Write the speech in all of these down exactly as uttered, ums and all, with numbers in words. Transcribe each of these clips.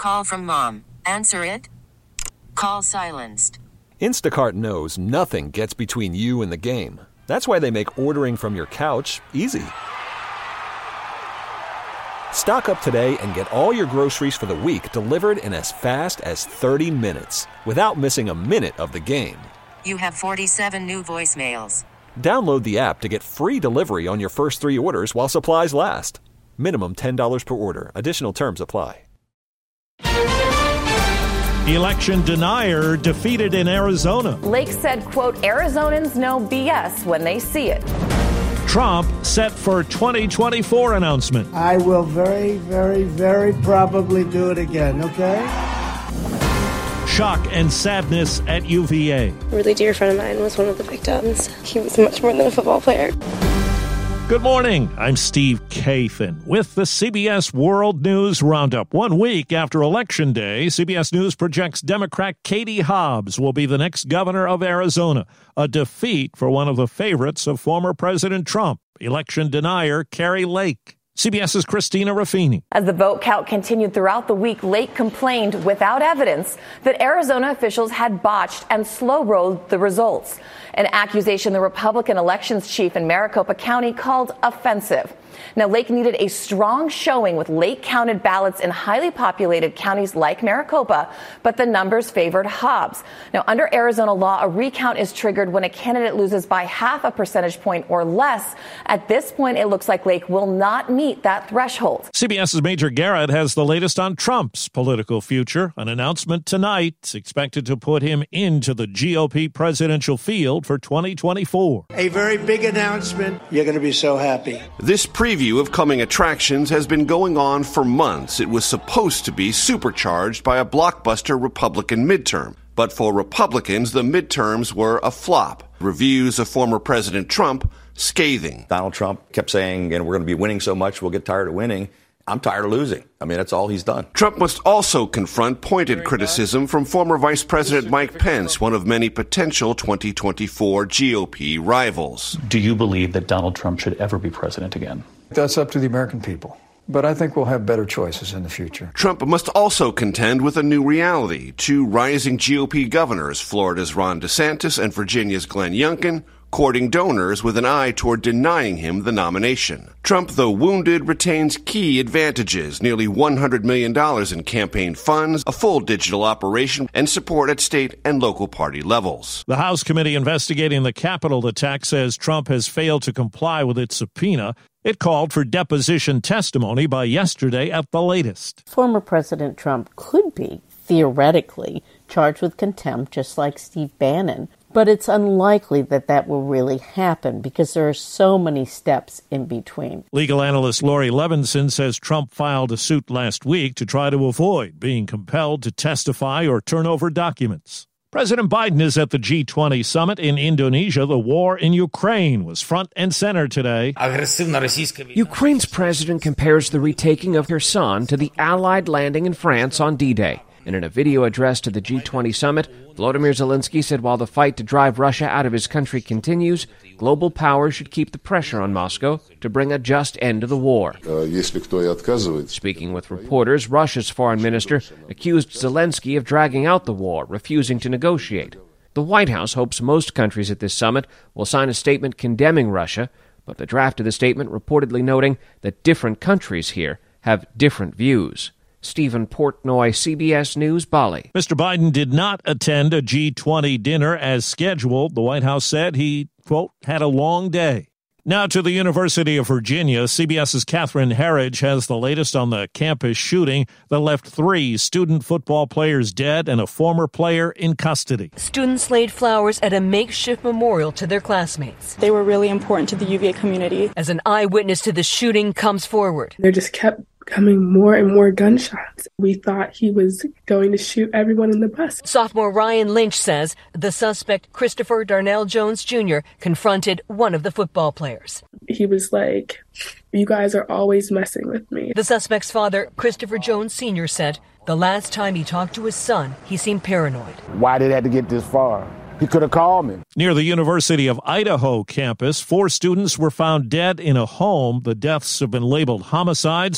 call from mom. Answer it. Call silenced. Instacart knows nothing gets between you and the game. That's why they make ordering from your couch easy. Stock up today and get all your groceries for the week delivered in as fast as thirty minutes without missing a minute of the game. You have forty-seven new voicemails. Download the app to get free delivery on your first three orders while supplies last. Minimum ten dollars per order. Additional terms apply. Election denier defeated in Arizona. Lake said, quote, Arizonans know B S when they see it. Trump set for twenty twenty-four announcement. I will very, very, very probably do it again, okay? Shock and sadness at U V A. A really dear friend of mine was one of the victims. He was much more than a football player. Good morning. I'm Steve Kathan with the C B S World News Roundup. One week after Election Day, C B S News projects Democrat Katie Hobbs will be the next governor of Arizona, a defeat for one of the favorites of former President Trump, election denier Kari Lake. CBS's Christina Ruffini. As the vote count continued throughout the week, Lake complained without evidence that Arizona officials had botched and slow-rolled the results, an accusation the Republican elections chief in Maricopa County called offensive. Now, Lake needed a strong showing with late-counted ballots in highly populated counties like Maricopa, but the numbers favored Hobbs. Now, under Arizona law, a recount is triggered when a candidate loses by half a percentage point or less. At this point, it looks like Lake will not meet that threshold. CBS's Major Garrett has the latest on Trump's political future. An announcement tonight expected to put him into the G O P presidential field for twenty twenty-four. A very big announcement. You're going to be so happy. This preview of coming attractions has been going on for months. It was supposed to be supercharged by a blockbuster Republican midterm. But for Republicans, the midterms were a flop. Reviews of former President Trump scathing. Donald Trump kept saying, and we're going to be winning so much, we'll get tired of winning. I'm tired of losing. I mean, that's all he's done. Trump must also confront pointed criticism from former Vice President Mike Pence, one of many potential twenty twenty-four G O P rivals. Do you believe that Donald Trump should ever be president again? That's up to the American people. But I think we'll have better choices in the future. Trump must also contend with a new reality. Two rising G O P governors, Florida's Ron DeSantis and Virginia's Glenn Youngkin, courting donors with an eye toward denying him the nomination. Trump, though wounded, retains key advantages, nearly one hundred million dollars in campaign funds, a full digital operation, and support at state and local party levels. The House committee investigating the Capitol attack says Trump has failed to comply with its subpoena. It called for deposition testimony by yesterday at the latest. Former President Trump could be, theoretically, charged with contempt, just like Steve Bannon. But it's unlikely that that will really happen because there are so many steps in between. Legal analyst Laurie Levinson says Trump filed a suit last week to try to avoid being compelled to testify or turn over documents. President Biden is at the G twenty summit in Indonesia. The war in Ukraine was front and center today. Ukraine's president compares the retaking of Kherson to the Allied landing in France on D-Day. And in a video address to the G twenty summit, Volodymyr Zelensky said while the fight to drive Russia out of his country continues, global powers should keep the pressure on Moscow to bring a just end to the war. Speaking with reporters, Russia's foreign minister accused Zelensky of dragging out the war, refusing to negotiate. The White House hopes most countries at this summit will sign a statement condemning Russia, but the draft of the statement reportedly noting that different countries here have different views. Stephen Portnoy, C B S News, Bali. Mister Biden did not attend a G twenty dinner as scheduled. The White House said he, quote, had a long day. Now to the University of Virginia. CBS's Catherine Herridge has the latest on the campus shooting that left three student football players dead and a former player in custody. Students laid flowers at a makeshift memorial to their classmates. They were really important to the U V A community. As an eyewitness to the shooting comes forward. They just kept coming more and more gunshots. We thought he was going to shoot everyone in the bus. Sophomore Ryan Lynch says the suspect, Christopher Darnell Jones Junior, confronted one of the football players. He was like, "You guys are always messing with me." The suspect's father, Christopher Jones Senior, said the last time he talked to his son, he seemed paranoid. Why did it have to get this far? He could have called me. Near the University of Idaho campus, four students were found dead in a home. The deaths have been labeled homicides.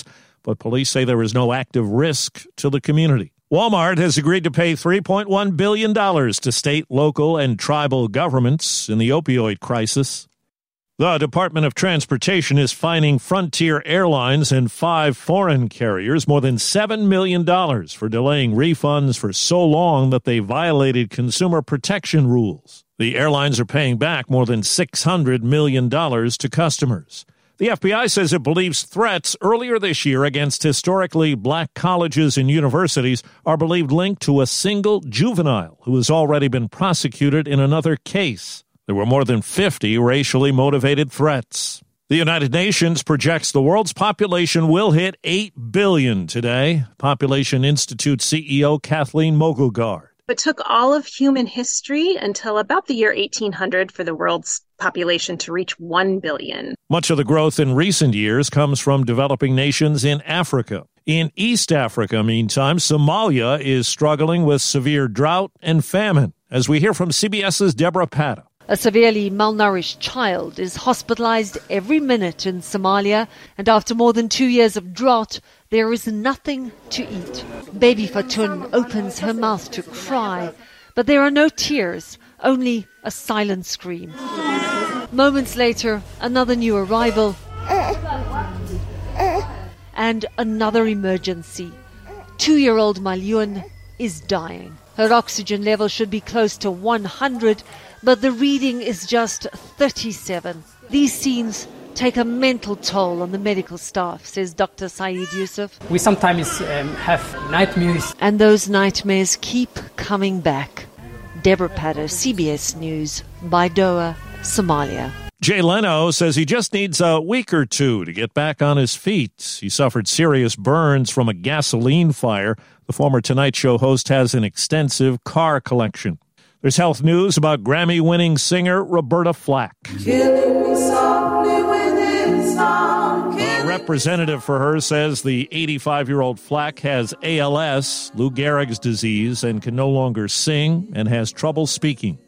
but police say there is no active risk to the community. Walmart has agreed to pay three point one billion dollars to state, local, and tribal governments in the opioid crisis. The Department of Transportation is fining Frontier Airlines and five foreign carriers more than seven million dollars for delaying refunds for so long that they violated consumer protection rules. The airlines are paying back more than six hundred million dollars to customers. The F B I says it believes threats earlier this year against historically black colleges and universities are believed linked to a single juvenile who has already been prosecuted in another case. There were more than fifty racially motivated threats. The United Nations projects the world's population will hit eight billion today. Population Institute C E O Kathleen Mogelgaard. It took all of human history until about the year eighteen hundred for the world's population to reach one billion. Much of the growth in recent years comes from developing nations in Africa. In East Africa, meantime, Somalia is struggling with severe drought and famine, as we hear from CBS's Deborah Patta. A severely malnourished child is hospitalized every minute in Somalia, and after more than two years of drought, there is nothing to eat. Baby Fatun opens her mouth to cry, but there are no tears, only a silent scream. Moments later, another new arrival and another emergency. Two-year-old Malyun is dying. Her oxygen level should be close to one hundred, but the reading is just thirty-seven. These scenes take a mental toll on the medical staff, says Doctor Saeed Yusuf. We sometimes um, have nightmares. And those nightmares keep coming back. Deborah Patta, C B S News, Baidoa, Somalia. Jay Leno says he just needs a week or two to get back on his feet. He suffered serious burns from a gasoline fire. The former Tonight Show host has an extensive car collection. There's health news about Grammy-winning singer Roberta Flack. A representative for her says the eighty-five-year-old Flack has A L S, Lou Gehrig's disease, and can no longer sing and has trouble speaking.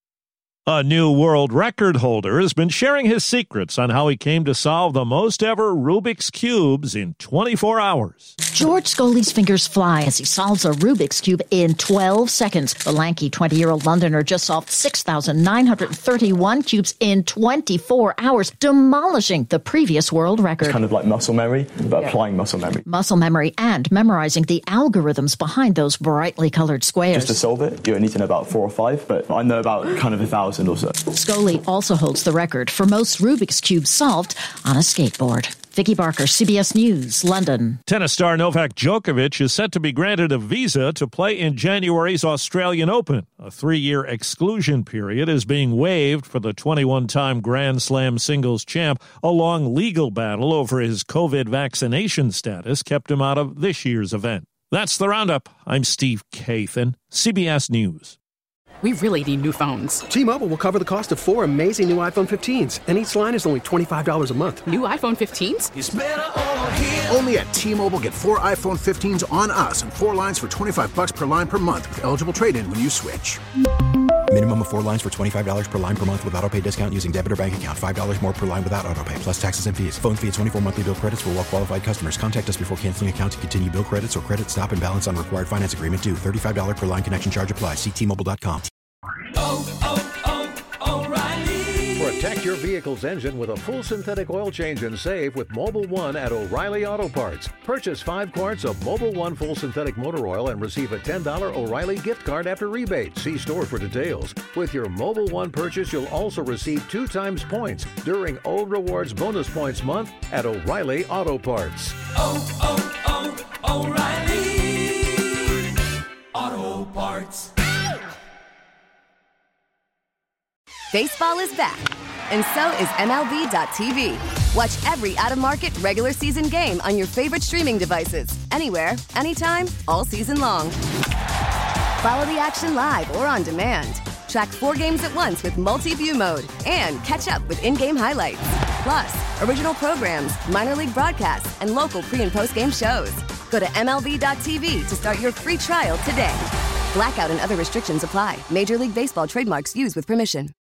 A new world record holder has been sharing his secrets on how he came to solve the most ever Rubik's Cubes in twenty-four hours. George Scully's fingers fly as he solves a Rubik's Cube in twelve seconds. The lanky twenty-year-old Londoner just solved six thousand nine hundred thirty-one cubes in twenty-four hours, demolishing the previous world record. It's kind of like muscle memory, but yeah. applying muscle memory. Muscle memory and memorizing the algorithms behind those brightly colored squares. Just to solve it, you only need to know about four or five, but I know about kind of a thousand. Also. Scully also holds the record for most Rubik's Cubes solved on a skateboard. Vicky Barker, C B S News, London. Tennis star Novak Djokovic is set to be granted a visa to play in January's Australian Open. A three-year exclusion period is being waived for the twenty-one-time Grand Slam singles champ. A long legal battle over his COVID vaccination status kept him out of this year's event. That's the Roundup. I'm Steve Kathan, C B S News. We really need new phones. T-Mobile will cover the cost of four amazing new iPhone fifteens, and each line is only twenty-five dollars a month. New iPhone fifteens? It's better over here. Only at T-Mobile, get four iPhone fifteens on us and four lines for twenty-five dollars per line per month with eligible trade-in when you switch. Minimum of four lines for twenty-five dollars per line per month with autopay discount using debit or bank account. five dollars more per line without autopay, plus taxes and fees. Phone fee at twenty-four monthly bill credits for well-qualified customers. Contact us before canceling account to continue bill credits or credit stop and balance on required finance agreement due. thirty-five dollars per line connection charge applies. See T Mobile dot com. Oh, oh, oh, O'Reilly. Protect your vehicle's engine with a full synthetic oil change and save with Mobil one at O'Reilly Auto Parts. Purchase five quarts of Mobil one full synthetic motor oil and receive a ten dollars O'Reilly gift card after rebate. See store for details. With your Mobil one purchase, you'll also receive two times points during O Rewards Bonus Points Month at O'Reilly Auto Parts. Oh, oh, oh, O'Reilly Auto Parts. Baseball is back, and so is M L B dot T V. Watch every out-of-market regular season game on your favorite streaming devices, anywhere, anytime, all season long. Follow the action live or on demand. Track four games at once with multi-view mode and catch up with in-game highlights. Plus, original programs, minor league broadcasts, and local pre- and post-game shows. Go to M L B dot T V to start your free trial today. Blackout and other restrictions apply. Major League Baseball trademarks used with permission.